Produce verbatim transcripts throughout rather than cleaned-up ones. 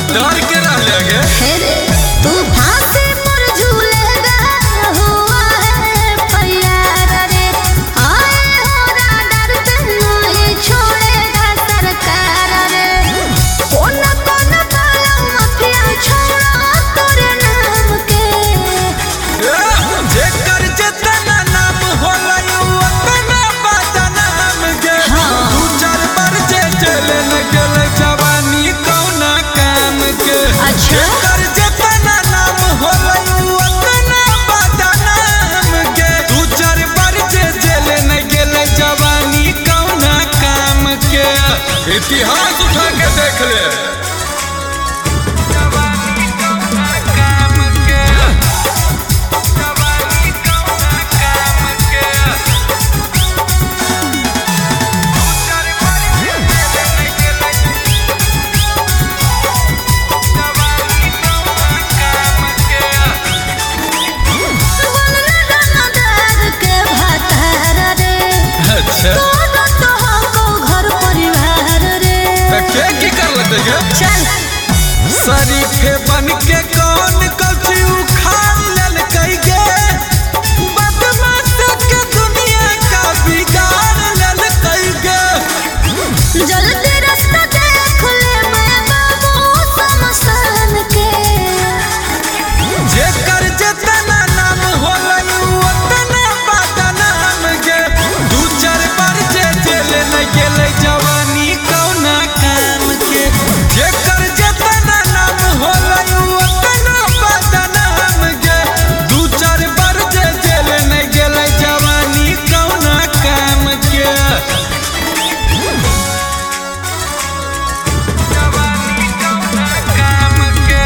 डर के रह लगे तू फांसी पर झूलेगा हुआ है प्यार रे आए हो राडर पे नहीं छोड़ेगा सरकार रे कौन कौन काला माफिया छोड़ा तोरे नाम के जेकर जितना नाम होला उतना बदनाम गे दू चार बार जे चले न गेल जवानी कौना काम के अच्छा जेकर जितना नाम होला उतना बदनाम गे दू चार बार जे चले न गेल जवानी कौना काम के इतिहास उठा के देख ले अच्छा तो हमको घर परिवार रे के की कर लेते गे चल शरीफे बन के कौन कौची उखाड़ लेल कई गे बदमाश के दुनिया का बिगाड़ लेल कई गे जल्दी रास्ता देख ले मैं बाबू शमशान के जेकर जितना नाम होला उतना बदनाम गे दू चार बार जे जेले न गेले जवानी कौना काम के जेकर जितना नाम होला उतना बदनाम गे दू चार बार जे जेले न गेले जवानी कौना काम के जवानी कौना काम के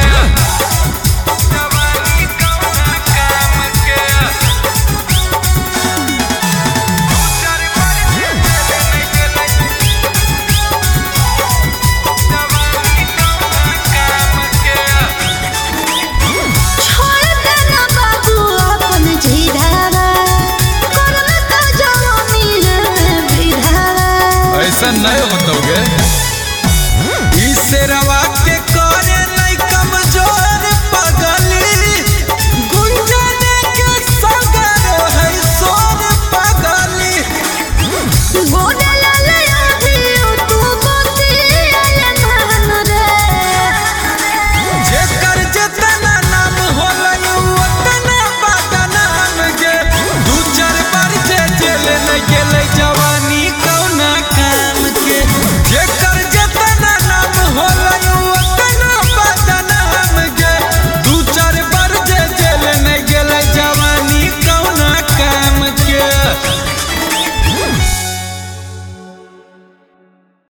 जवानी कौना काम के दू चार बार जे जेले न गेले जवानी कौना काम के छोड़ देना बाबू अपन जीधावा करना का जवानी है विधावा ऐसा नहीं होता गे ई शेरवा